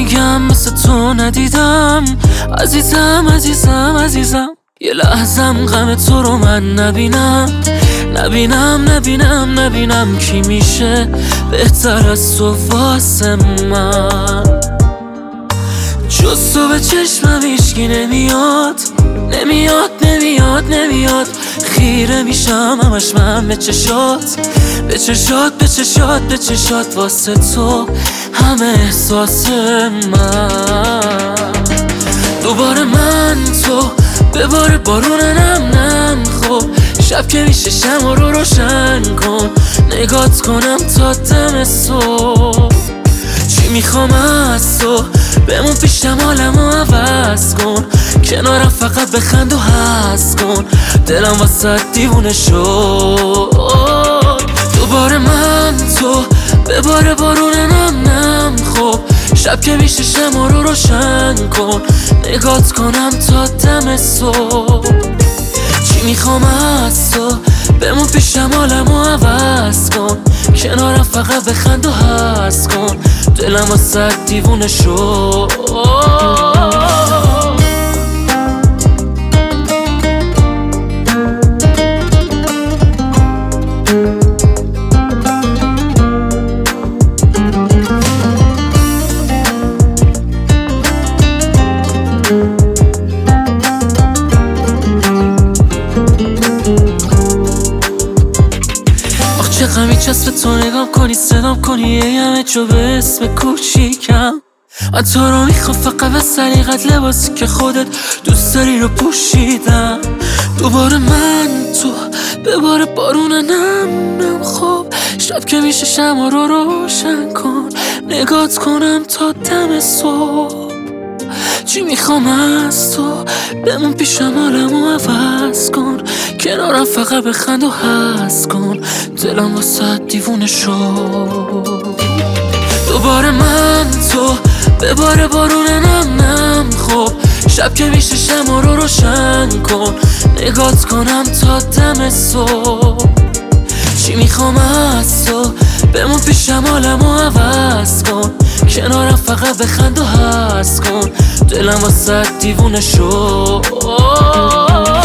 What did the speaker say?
دیگم مثل تو ندیدم. عزیزم عزیزم عزیزم، یه لحظم غم تو رو من نبینم. نبینم کی میشه بهتر از تو واسه من. جز تو به چشمم هیچکی نمیاد. خیره میشم همش من به چشات واسه تو همه احساس من. دوباره من تو بباره بارون نم خب شب که میشه شمع رو روشن کن، نگات کنم تا دم صبح. چی میخوام از تو بمون پیشم، حالمو عوض کن، کنارم فقط بخند و حس کن، دلم واسه دیوونه شد. دوباره من تو بباره بارون نم خب شب که میشه شمع رو روشن کن، نگات کنم تا دم صبح. چی میخوام از تو بمون پیشم، حالمو عوض کن، کنارم فقط بخند و حس کن، دلم واسه دیوونه شد. چه غمی چسب تو نگام کنی صدام کنی یه همه جو به اسم کوچیکم. من تو رو میخوام فقط به سلیقت، لباسی که خودت دوست داری رو پوشیدم. دوباره من تو بباره بارون نم خب شب که میشه شمع رو روشن کن، نگات کنم تا دم صبح. چی میخوام از تو بمون پیشم، حالمو عوض کن، کنارم فقط بخند و حس کن، دلم واسه دیوونه شد. دوباره من تو بباره بارون نم خب شب که میشه شمع رو روشن کن، نگات کنم تا دم صبح. چی میخوام از تو بمون پیشم، حالمو عوض کن، کنارم فقط بخند و حس کن، دلم واسه دیوونه شد.